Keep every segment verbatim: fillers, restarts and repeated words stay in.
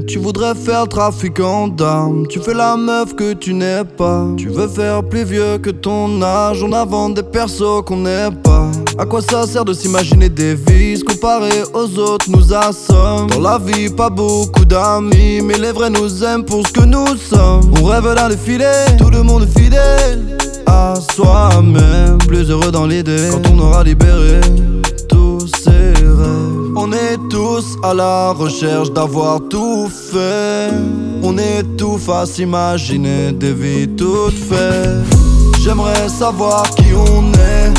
Tu voudrais faire trafiquant d'armes, tu fais la meuf que tu n'es pas. Tu veux faire plus vieux que ton âge en avant des persos qu'on n'est pas. À quoi ça sert de s'imaginer des vices comparés aux autres nous assomment. Dans la vie pas beaucoup d'amis, mais les vrais nous aiment pour ce que nous sommes. On rêve d'un défilé, tout le monde est fidèle à soi-même, plus heureux dans l'idée quand on aura libéré tous ses rêves. On est tous à la recherche d'avoir tout fait. On étouffe à s'imaginer des vies toutes faites. J'aimerais savoir qui on est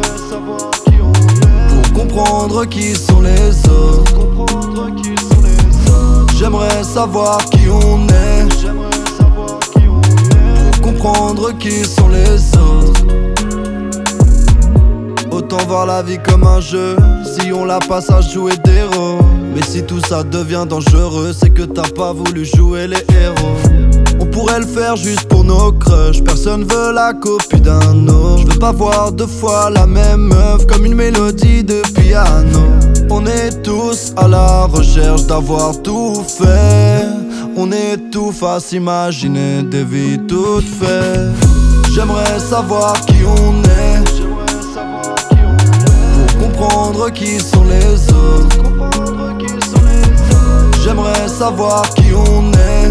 pour comprendre qui sont les autres. J'aimerais savoir qui on est pour comprendre qui sont les autres. Autant voir la vie comme un jeu, si on la passe à jouer des rôles. Mais si tout ça devient dangereux, c'est que t'as pas voulu jouer les héros. On pourrait le faire juste pour nos crushs, personne veut la copie d'un autre. Je veux pas voir deux fois la même meuf comme une mélodie de piano. On est tous à la recherche d'avoir tout fait. On étouffe à s'imaginer des vies toutes faites. J'aimerais savoir qui on est pour comprendre qui sont les autres. J'aimerais savoir qui on est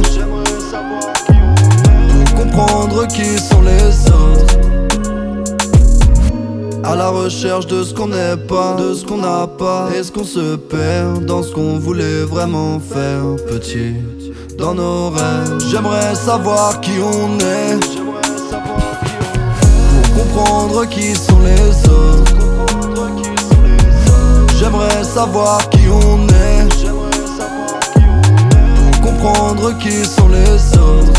pour comprendre qui sont les autres. À la recherche de ce qu'on n'est pas, de ce qu'on n'a pas. Est-ce qu'on se perd dans ce qu'on voulait vraiment faire petit dans nos rêves? J'aimerais savoir qui on est pour comprendre qui sont les autres. J'aimerais savoir qui on est pour comprendre qui sont les autres.